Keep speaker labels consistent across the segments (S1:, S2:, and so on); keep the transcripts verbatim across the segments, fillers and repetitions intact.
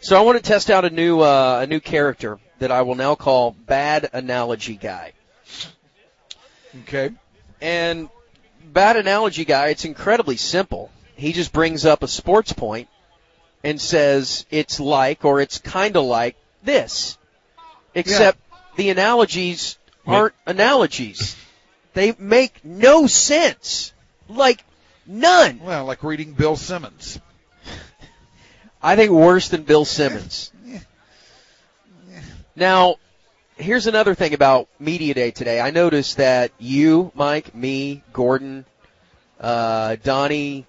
S1: So I want to test out a new uh, a new character that I will now call Bad Analogy Guy.
S2: Okay.
S1: And Bad Analogy Guy, it's incredibly simple. He just brings up a sports point and says it's like or it's kind of like this. Except yeah. the analogies aren't yeah. analogies. They make no sense. Like, none.
S2: Well, like reading Bill Simmons.
S1: I think worse than Bill Simmons.
S2: Yeah. Yeah.
S1: Now, here's another thing about Media Day today. I noticed that you, Mike, me, Gordon, uh, Donnie,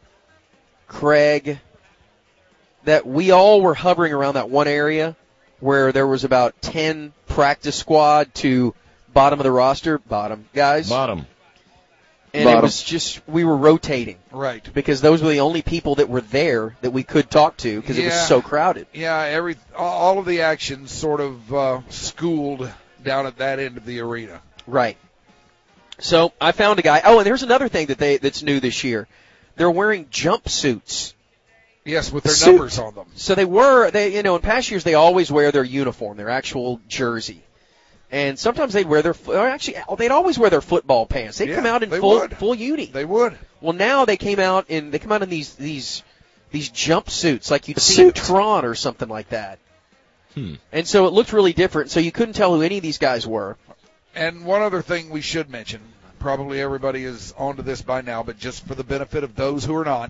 S1: Craig, that we all were hovering around that one area where there was about ten practice squad to bottom of the roster, bottom guys.
S3: Bottom.
S1: And
S3: Bottom.
S1: It was just, we were rotating.
S2: Right.
S1: Because those were the only people that were there that we could talk to because
S2: yeah.
S1: it was so crowded.
S2: Yeah, every all of the action sort of uh, schooled down at that end of the arena.
S1: Right. So I found a guy. Oh, and there's another thing that they that's new this year. They're wearing jumpsuits.
S2: Yes, with their
S1: Suit.
S2: numbers on them.
S1: So they were, they you know, in past years they always wear their uniform, their actual jersey. And sometimes they'd wear their, or actually, they'd always wear their football pants. They'd
S2: yeah,
S1: come out in
S2: they
S1: full
S2: would.
S1: full uni.
S2: They would.
S1: Well, now they came out in, they come out in these these these jumpsuits like you'd see in Tron or something like that.
S3: Hmm.
S1: And so it looked really different. So you couldn't tell who any of these guys were.
S2: And one other thing we should mention, probably everybody is onto this by now, but just for the benefit of those who are not,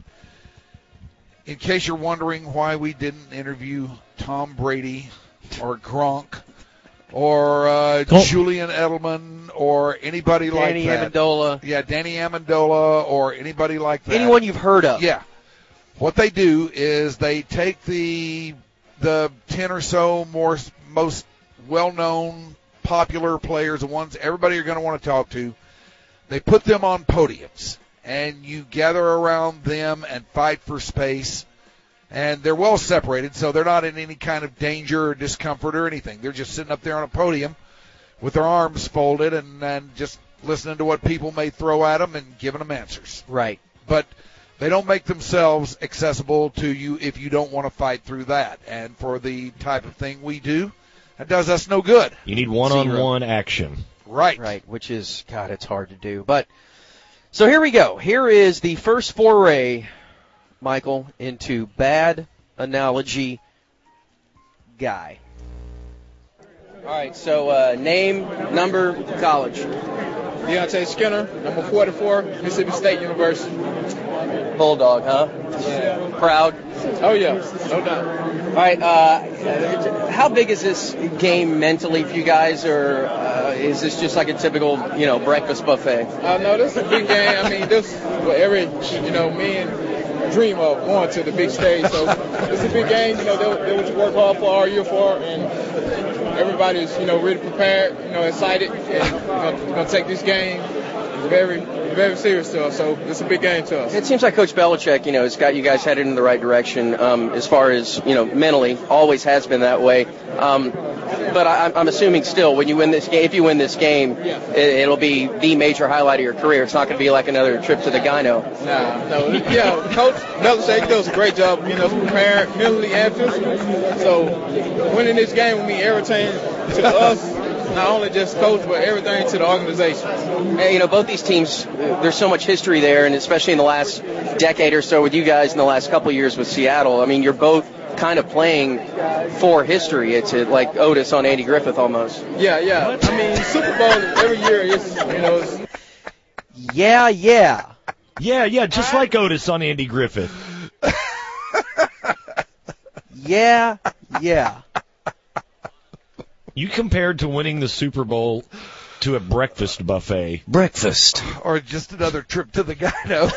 S2: in case you're wondering why we didn't interview Tom Brady or Gronk or uh, Julian Edelman or anybody
S1: Danny
S2: like that.
S1: Amendola.
S2: Yeah, Danny Amendola or anybody like that.
S1: Anyone you've heard of.
S2: Yeah. What they do is they take the the ten or so more most well-known, popular players, the ones everybody are going to want to talk to. They put them on podiums, and you gather around them and fight for space. And they're well separated, so they're not in any kind of danger or discomfort or anything. They're just sitting up there on a podium with their arms folded and, and just listening to what people may throw at them and giving them answers.
S1: Right.
S2: But they don't make themselves accessible to you if you don't want to fight through that. And for the type of thing we do, that does us no good.
S3: You need one-on-one action.
S2: Right.
S1: Right, which is, God, it's hard to do. But so here we go. Here is the first foray, Michael, into Bad Analogy Guy. All right, so uh, name, number, college.
S4: Deontay Skinner, number forty-four, Mississippi State University.
S1: Bulldog, huh?
S4: Yeah.
S1: Proud?
S4: Oh, yeah, no doubt.
S1: All right, uh, how big is this game mentally for you guys, or uh, is this just like a typical, you know, breakfast buffet?
S4: Uh, no, this is a big game. I mean, this is what every, you know, man dream of, going to the big stage. So it's a big game. You know, they, they what you work hard for all year for, and everybody's, you know, really prepared, you know, excited, and we're going to take this game very, very serious to us. So it's a big game to us.
S1: It seems like Coach Belichick, you know, has got you guys headed in the right direction um, as far as, you know, mentally. Always has been that way. Um, but I, I'm assuming still, when you win this game, if you win this game,
S4: yeah.
S1: it, it'll be the major highlight of your career. It's not going to be like another trip to the Gyno.
S4: Nah, no. Yeah, Coach Belichick does a great job, you know, preparing mentally and physically. So winning this game will mean everything to us. Not only just coach, but everything to the organization.
S1: Hey, you know, both these teams, there's so much history there, and especially in the last decade or so with you guys in the last couple of years with Seattle. I mean, you're both kind of playing for history. It's like Otis on Andy Griffith almost.
S4: Yeah, yeah. I mean, Super Bowl every year is, you know. It's...
S1: Yeah, yeah.
S3: Yeah, yeah, just like Otis on Andy Griffith.
S1: Yeah, yeah.
S3: You compared to winning the Super Bowl to a breakfast buffet.
S1: Breakfast.
S2: Or just another trip to the Gyno.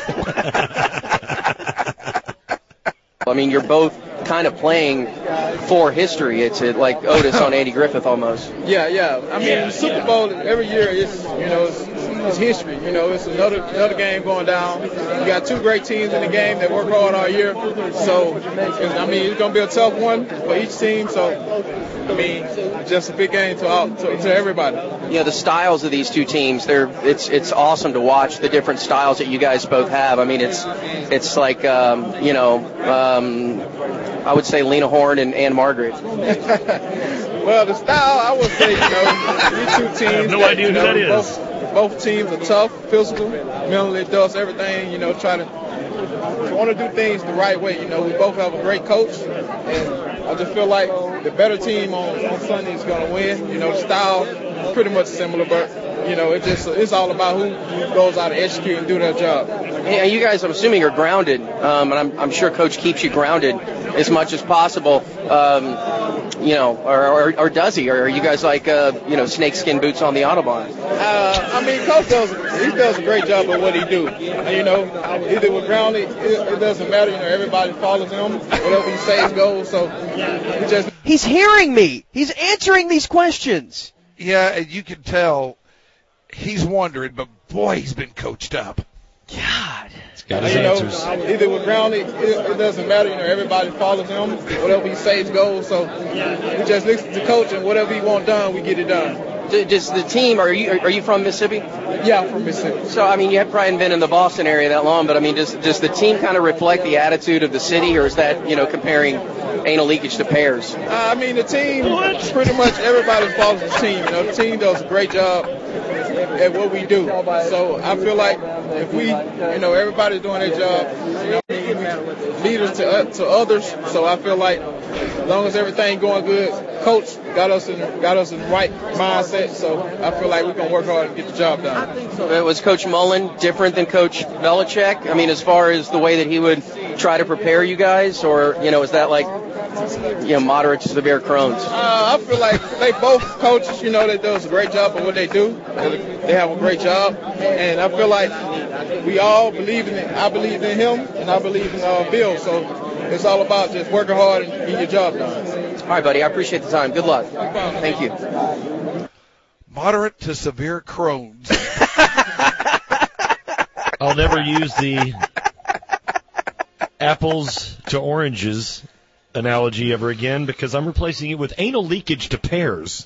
S1: I mean, you're both kind of playing for history. It's like Otis on Andy Griffith almost.
S4: Yeah, yeah. I mean,
S3: yeah,
S4: Super
S3: yeah.
S4: Bowl every year is, you know, it's, it's history. You know, it's another another game going down. You got two great teams in the game that work hard all year. So, I mean, it's going to be a tough one for each team. So, I mean, just a big game to all, to, to everybody.
S1: You know, the styles of these two teams, they're it's it's awesome to watch the different styles that you guys both have. I mean, it's it's like um, you know. Um,
S5: I would say, Lena Horne and Ann Margaret?
S4: Well, the style, I would say, you know, these two teams.
S3: I have no
S4: that,
S3: idea
S4: you
S3: who
S4: know,
S3: that is.
S4: Both, both teams are tough, physical, mentally does everything, you know, try to want to do things the right way. You know, we both have a great coach, and I just feel like the better team on, on Sunday is going to win. You know, the style is pretty much similar, but, you know, it just it's all about who goes out and execute and do their job.
S5: Hey, you guys, I'm assuming, are grounded, um, and I'm, I'm sure Coach keeps you grounded as much as possible. Um, you know, or, or, or does he? Or are you guys like, uh, you know, snakeskin boots on the Autobahn?
S4: Uh, I mean, Coach does he does a great job of what he do. You know, either with grounded, it, it doesn't matter. You know, everybody follows him. Whatever he says goes. So he just
S1: He's hearing me. He's answering these questions.
S2: Yeah, and you can tell he's wondering, but boy, he's been coached up.
S1: God.
S3: He's got his
S4: you know,
S3: answers.
S4: either with grounded, it, it doesn't matter. You know, everybody follows him. Whatever he says goes. So we just listen to Coach, and whatever he want done, we get it done.
S5: Does the team, are you are you from Mississippi?
S4: Yeah, I'm from Mississippi.
S5: So, I mean, you have probably been in the Boston area that long, but, I mean, does, does the team kind of reflect the attitude of the city, or is that, you know, comparing anal leakage to pears?
S4: Uh, I mean, the team, pretty much everybody follows the team. You know, the team does a great job at what we do. So I feel like if we, you know, everybody's doing their job, you know, we leaders to uh, to others. So I feel like as long as everything going good, Coach got us in got us in the right mindset. So I feel like we're gonna work hard and get the job done.
S5: Uh, Was Coach Mullen different than Coach Belichick? I mean, as far as the way that he would try to prepare you guys, or, you know, is that like, you know, moderate to severe Crohn's?
S4: Uh, I feel like they both coaches, you know, they do a great job of what they do. They have a great job, and I feel like we all believe in it. I believe in him, and I believe in uh, Bill. So it's all about just working hard and getting your job done.
S5: All right, buddy. I appreciate the time. Good luck. Thank you.
S2: Moderate to severe Crohn's.
S3: I'll never use the apples to oranges analogy ever again because I'm replacing it with anal leakage to pears.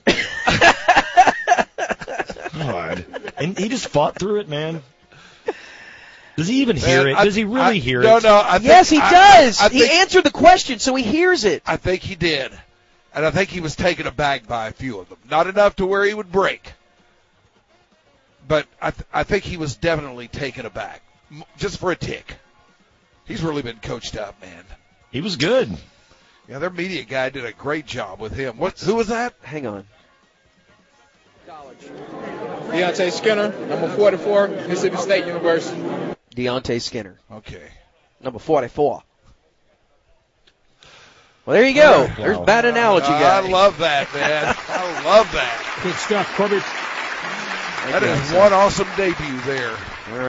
S3: God. And he just fought through it, man. Does he even hear
S2: Man,
S3: it?
S2: I-
S3: Does he really
S2: I-
S3: hear
S2: no,
S3: it?
S2: No, I think,
S1: Yes, he
S2: I-
S1: does.
S2: I, I
S1: he
S2: think,
S1: answered the question, so he hears it.
S2: I think he did. And I think he was taken aback by a few of them. Not enough to where he would break. But I, th- I think he was definitely taken aback. M- just for a tick. He's really been coached up, man.
S3: He was good.
S2: Yeah, their media guy did a great job with him. What? Who was that?
S1: Hang on.
S4: Deontay Skinner, number forty-four, Mississippi State University.
S1: Deontay Skinner,
S2: Okay.
S1: number forty-four. Well, there you go.
S3: Wow.
S1: There's bad analogy,
S2: Uh,
S1: guy.
S2: I love that, man. I love that.
S6: Good stuff, Corbett.
S2: That is one awesome debut there.